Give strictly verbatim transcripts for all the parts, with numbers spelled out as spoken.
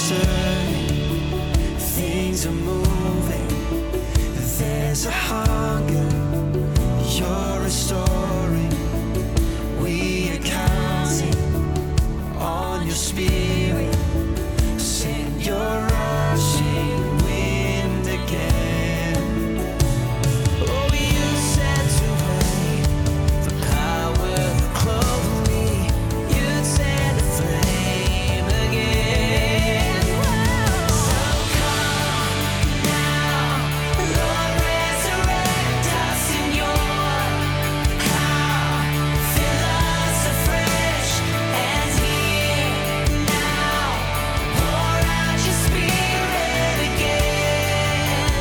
turning, things are moving. There's a hunger you're restoring. We are counting on your spirit. Send your rushing wind again. Oh, you said to wait for power to clothe me. You'd set the flame again. So come now, Lord, resurrect us in your power. Fill us afresh and here now. Pour out your spirit again.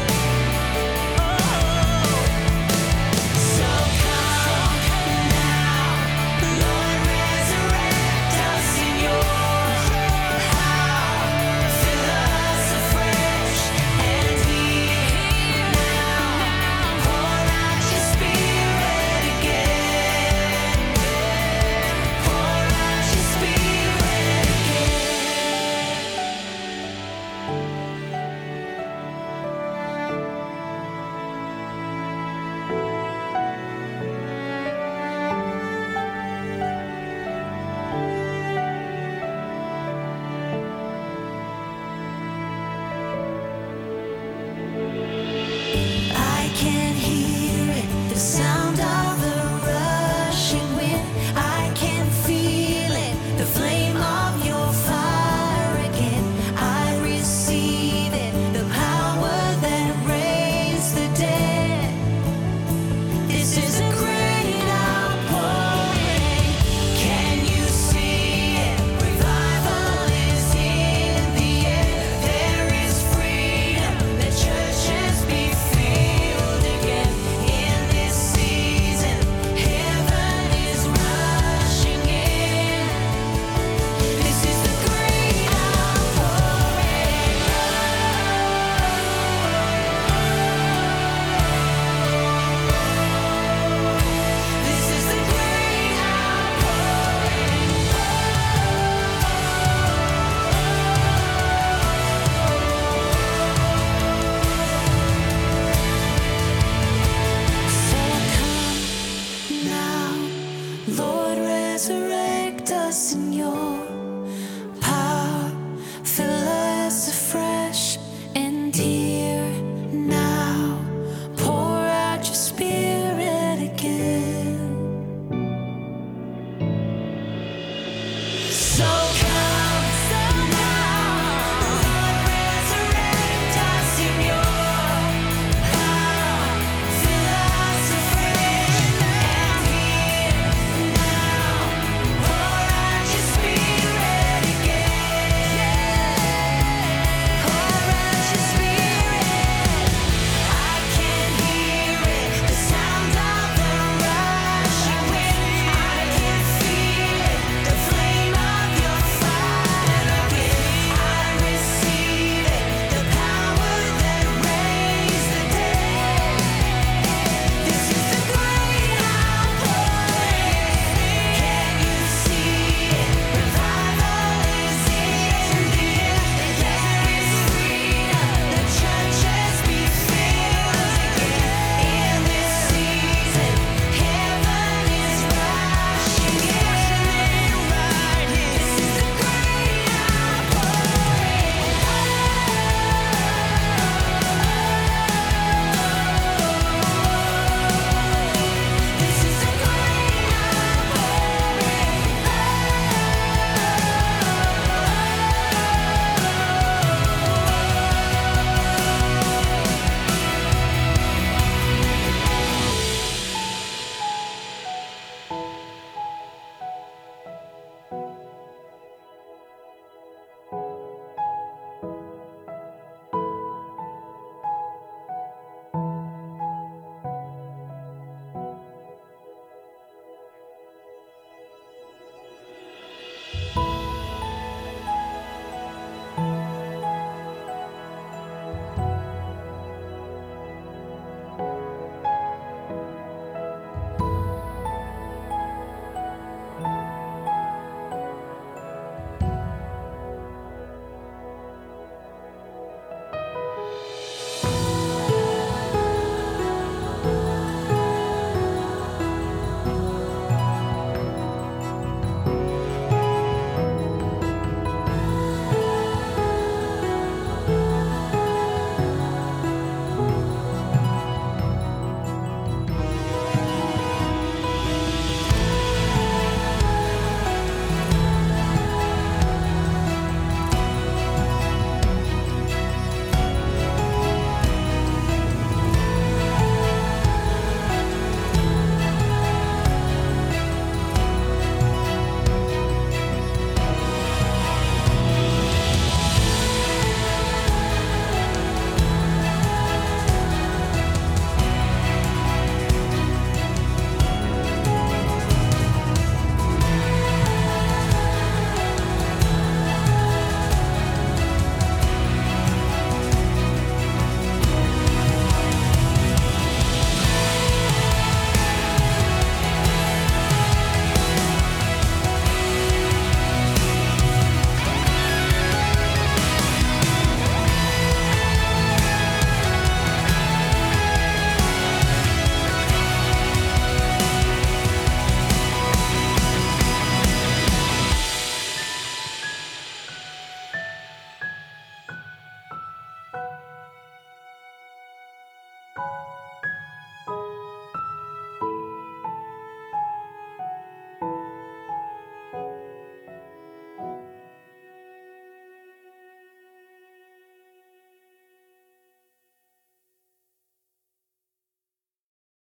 Oh, so come now, Lord, resurrect us in your power. Fill us afresh and here now. Pour out your spirit again. Pour out your spirit I can hear it, the sound of